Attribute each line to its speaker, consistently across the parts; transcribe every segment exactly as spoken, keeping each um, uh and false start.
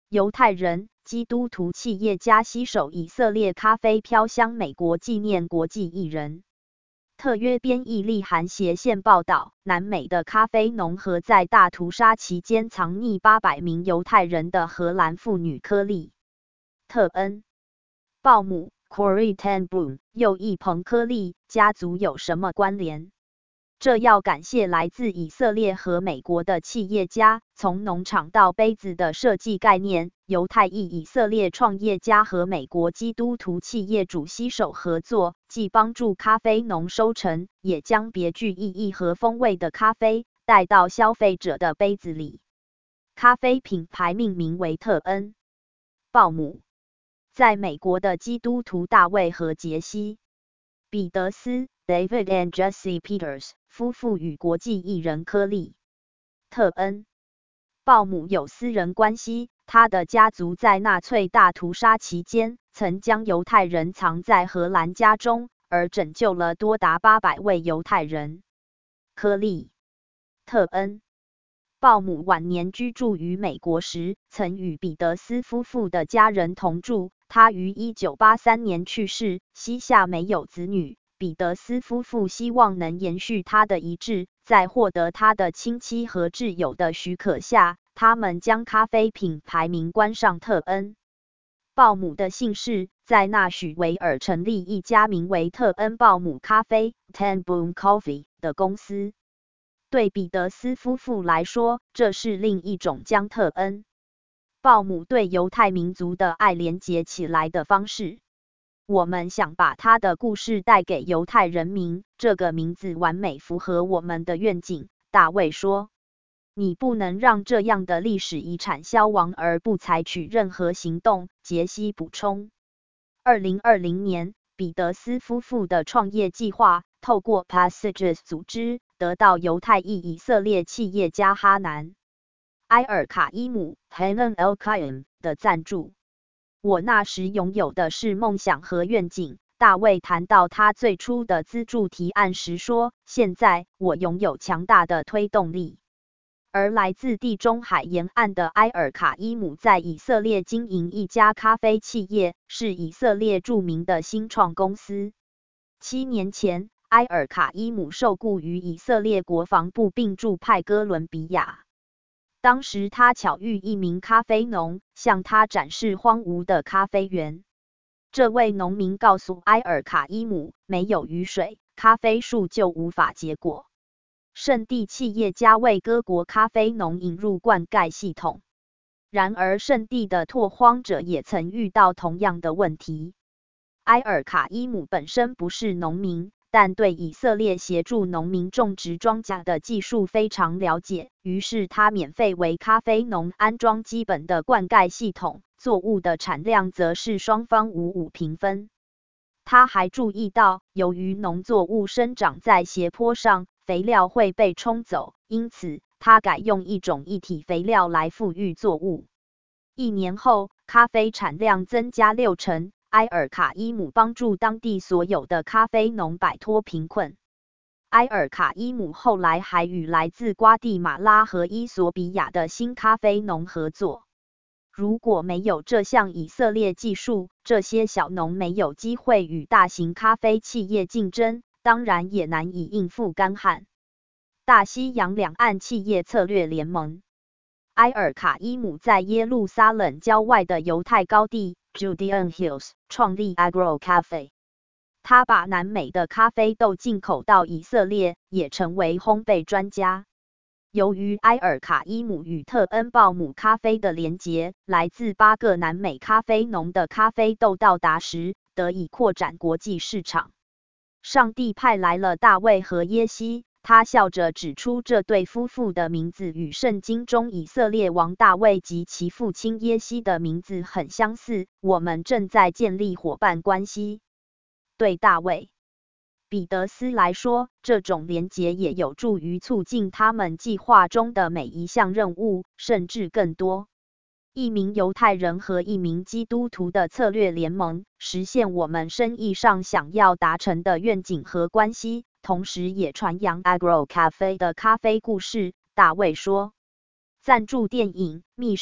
Speaker 1: 犹太人、基督徒企业家携手以色列咖啡飘香美国纪念国际艺人。特约编译利涵斜线报道，南美的咖啡农和在大屠杀期间藏匿八百名犹太人的荷兰妇女科利·特恩·鲍姆 （Corrie ten Boom） 又一彭科利家族有什么关联？这要感谢来自以色列和美国的企业家，从农场到杯子的设计概念，犹太裔以色列创业家和美国基督徒企业主携手合作，既帮助咖啡农收成，也将别具意义和风味的咖啡带到消费者的杯子里。咖啡品牌命名为特恩·鲍姆，在美国的基督徒大卫和杰西·彼得斯 （David and Jesse Peters） 夫妇与国际艺人科利·特恩·鲍姆有私人关系，他的家族在纳粹大屠杀期间曾将犹太人藏在荷兰家中，而拯救了多达八百位犹太人。科利·特恩·鲍姆晚年居住于美国时，曾与彼得斯夫妇的家人同住。他于一九八三年去世，膝下没有子女。彼得斯夫妇希望能延续他的遗志，在获得他的亲戚和挚友的许可下，他们将咖啡品牌名冠上特恩·鲍姆的姓氏，在纳许维尔成立一家名为特恩鲍姆咖啡 （ten Boom Coffee） 的公司。对彼得斯夫妇来说，这是另一种将特恩·鲍姆对犹太民族的爱连结起来的方式。我们想把他的故事带给犹太人民，这个名字完美符合我们的愿景，大卫说。你不能让这样的历史遗产消亡而不采取任何行动，杰西补充。二零二零年，彼得斯夫妇的创业计划透过 Passages 组织得到犹太裔以色列企业家哈南·埃尔卡伊姆 Hanan El-Kaim 的赞助。我那时拥有的是梦想和愿景，大卫谈到他最初的资助提案时说，现在我拥有强大的推动力。而来自地中海沿岸的埃尔卡伊姆在以色列经营一家咖啡企业，是以色列著名的新创公司。七年前，埃尔卡伊姆受雇于以色列国防部并驻派哥伦比亚。当时他巧遇一名咖啡农，向他展示荒芜的咖啡园。这位农民告诉埃尔卡伊姆，没有雨水，咖啡树就无法结果。圣地企业家为各国咖啡农引入灌溉系统。然而，圣地的拓荒者也曾遇到同样的问题。埃尔卡伊姆本身不是农民，但对以色列协助农民种植庄稼的技术非常了解，于是他免费为咖啡农安装基本的灌溉系统，作物的产量则是双方五五平分。他还注意到，由于农作物生长在斜坡上，肥料会被冲走，因此他改用一种一体肥料来富裕作物。一年后，咖啡产量增加六成。埃尔卡伊姆帮助当地所有的咖啡农摆脱贫困。埃尔卡伊姆后来还与来自瓜地马拉和伊索比亚的新咖啡农合作。如果没有这项以色列技术，这些小农没有机会与大型咖啡企业竞争，当然也难以应付干旱。大西洋两岸企业策略联盟。埃尔卡伊姆在耶路撒冷郊外的犹太高地 Judean Hills 创立 Agro Cafe。他把南美的咖啡豆进口到以色列，也成为烘焙专家。由于埃尔卡伊姆与特恩鲍姆咖啡的连结，来自八个南美咖啡农的咖啡豆到达时，得以扩展国际市场。上帝派来了大卫和耶西。他笑着指出，这对夫妇的名字与圣经中以色列王大卫及其父亲耶西的名字很相似。我们正在建立伙伴关系。对大卫·彼得斯来说，这种连结也有助于促进他们计划中的每一项任务，甚至更多。一名犹太人和一名基督徒的策略联盟，实现我们生意上想要达成的愿景和关系。同时也传扬 Agro Cafe 的咖啡故事，大卫说。赞助电影《密室》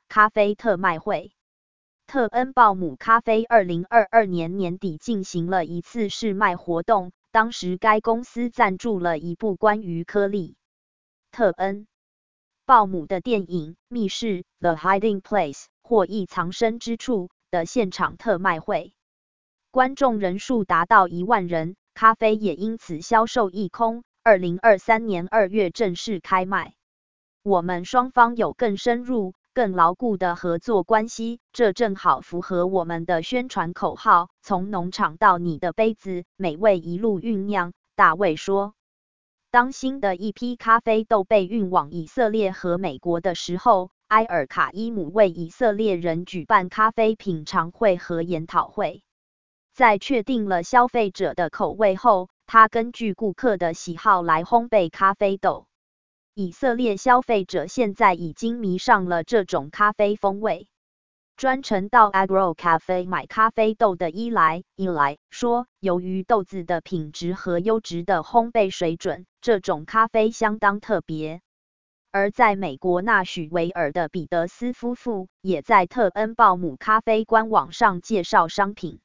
Speaker 1: 咖啡特卖会。特恩鲍姆咖啡二零二二年年底进行了一次试卖活动，当时该公司赞助了一部关于颗粒特恩鲍姆的电影《密室 The Hiding Place》或异藏身之处的现场特卖会，观众人数达到一万人，咖啡也因此销售一空。二零二三年二月正式开卖。我们双方有更深入、更牢固的合作关系，这正好符合我们的宣传口号，从农场到你的杯子，美味一路酝酿。大卫说，当新的一批咖啡豆被运往以色列和美国的时候，埃尔卡伊姆为以色列人举办咖啡品尝会和研讨会。在确定了消费者的口味后，他根据顾客的喜好来烘焙咖啡豆。以色列消费者现在已经迷上了这种咖啡风味。专程到 Agro Cafe 买咖啡豆的伊莱伊莱说，由于豆子的品质和优质的烘焙水准，这种咖啡相当特别。而在美国纳许维尔的彼得斯夫妇也在特恩鲍姆咖啡官网上介绍商品。